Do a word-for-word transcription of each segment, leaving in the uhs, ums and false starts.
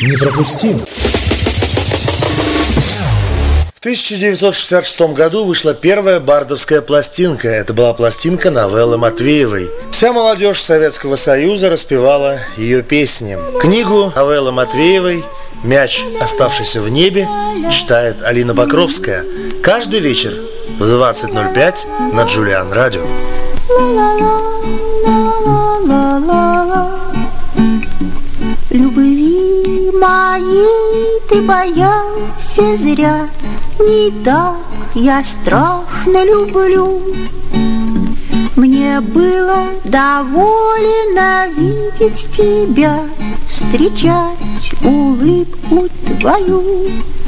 не пропустим. В тысяча девятьсот шестьдесят шестом году вышла первая бардовская пластинка. Это была пластинка новеллы Матвеевой. Вся молодежь Советского Союза распевала ее песни. Книгу новеллы Матвеевой «Мяч, оставшийся в небе» читает Алина Покровская. Каждый вечер в двадцать ноль пять на Джулиан Радио. Любви моей ты боялся зря, не так я страшно люблю. Мне было довольно видеть тебя, встречать улыбку твою.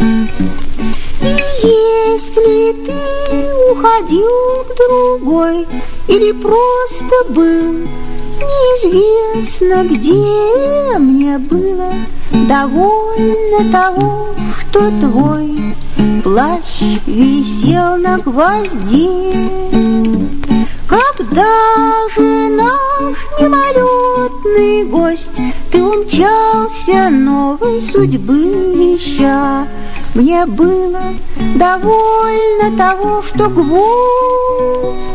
И если ты уходил к другой или просто был неизвестно где, мне было довольно того, что твой плащ висел на гвозде. Когда же наш мимолетный гость, ты умчался новой судьбы ища, мне было довольно того, что гвоздь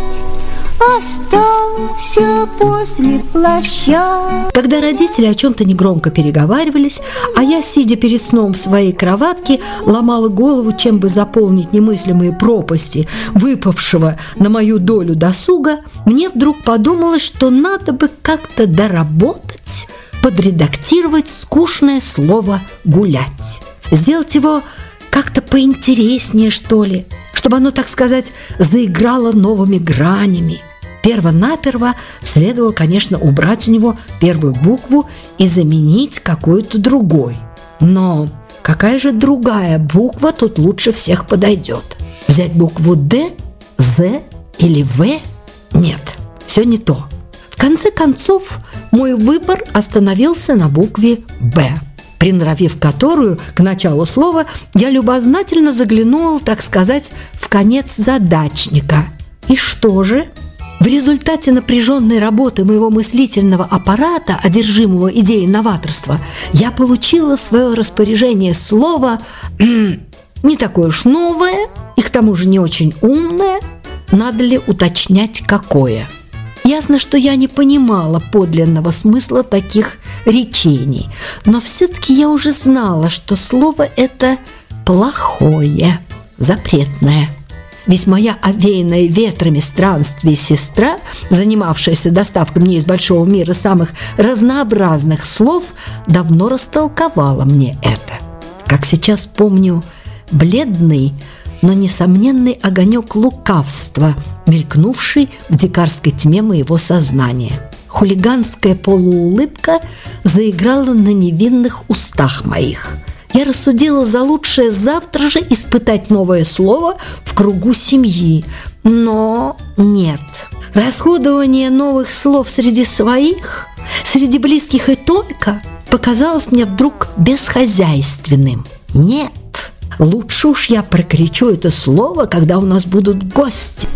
остался после плаща. Когда родители о чем-то негромко переговаривались, а я, сидя перед сном в своей кроватке, ломала голову, чем бы заполнить немыслимые пропасти выпавшего на мою долю досуга, мне вдруг подумалось, что надо бы как-то доработать, подредактировать скучное слово «гулять». Сделать его как-то поинтереснее, что ли, чтобы оно, так сказать, заиграло новыми гранями. Перво-наперво следовало, конечно, убрать у него первую букву и заменить какую-то другой. Но какая же другая буква тут лучше всех подойдет? Взять букву «Д», «З» или «В»? Нет, все не то. В конце концов, мой выбор остановился на букве «Б», приноровив которую к началу слова, я любознательно заглянула, так сказать, в конец задачника. И что же? В результате напряженной работы моего мыслительного аппарата, одержимого идеей новаторства, я получила в свое распоряжение слово не такое уж новое и к тому же не очень умное. Надо ли уточнять, какое? Ясно, что я не понимала подлинного смысла таких речений, но все-таки я уже знала, что слово это плохое, запретное. Ведь моя овеянная ветрами странствий сестра, занимавшаяся доставкой мне из большого мира самых разнообразных слов, давно растолковала мне это. Как сейчас помню, бледный, но несомненный огонек лукавства, мелькнувший в дикарской тьме моего сознания. Хулиганская полуулыбка заиграла на невинных устах моих. Я рассудила за лучшее завтра же испытать новое слово в кругу семьи. Но нет. Расходование новых слов среди своих, среди близких и только, показалось мне вдруг бесхозяйственным. Нет. Лучше уж я прокричу это слово, когда у нас будут гости.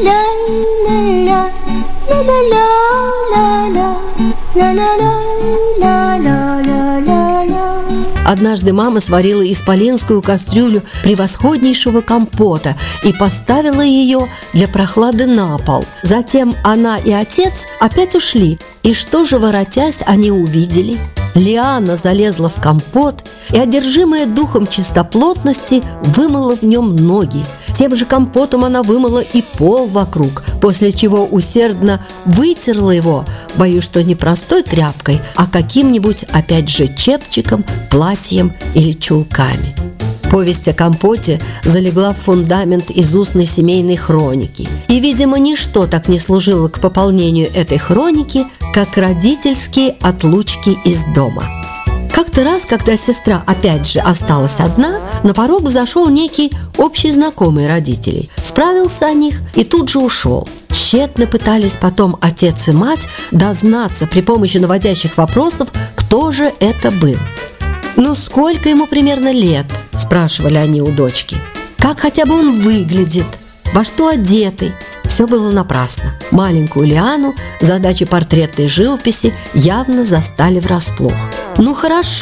Однажды мама сварила исполинскую кастрюлю превосходнейшего компота и поставила ее для прохлады на пол. Затем она и отец опять ушли. И что же, воротясь, они увидели? Лиана залезла в компот и, одержимая духом чистоплотности, вымыла в нем ноги. Тем же компотом она вымыла и пол вокруг, после чего усердно вытерла его, боюсь, что не простой тряпкой, а каким-нибудь, опять же, чепчиком, платьем или чулками. Повесть о компоте залегла в фундамент из устной семейной хроники. И, видимо, ничто так не служило к пополнению этой хроники, как родительские отлучки из дома. Как-то раз, когда сестра опять же осталась одна, на порог взошел некий общий знакомый родителей, справился о них и тут же ушел. Тщетно пытались потом отец и мать дознаться при помощи наводящих вопросов, кто же это был. «Ну, сколько ему примерно лет?» – спрашивали они у дочки. «Как хотя бы он выглядит? Во что одетый?» Все было напрасно. Маленькую Лиану задачи портретной живописи явно застали врасплох. «Ну хорошо,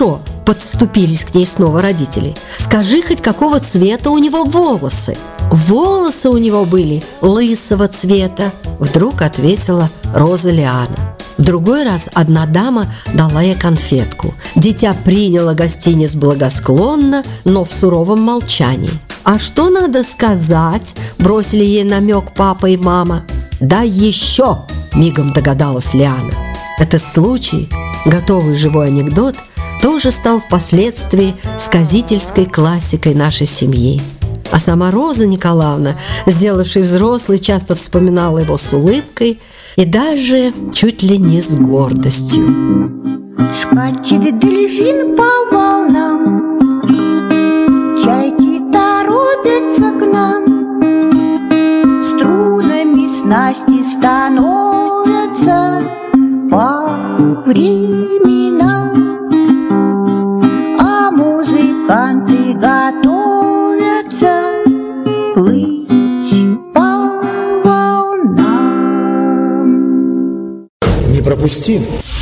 подступились к ней снова родители. «Скажи хоть, какого цвета у него волосы?» «Волосы у него были лысого цвета», вдруг ответила Роза Лиана. В другой раз одна дама дала ей конфетку. Дитя приняло гостиниц благосклонно, но в суровом молчании. «А что надо сказать?» – бросили ей намек папа и мама. «Да еще!» – мигом догадалась Лиана. Этот случай, готовый живой анекдот, тоже стал впоследствии сказительской классикой нашей семьи. А сама Роза Николаевна, сделавшись взрослой, часто вспоминала его с улыбкой и даже чуть ли не с гордостью. Скачет дельфин по волнам, чайки торопятся к нам, струнами снасти становятся по временам, а музыканты готовятся плыть по волнам. Не пропусти!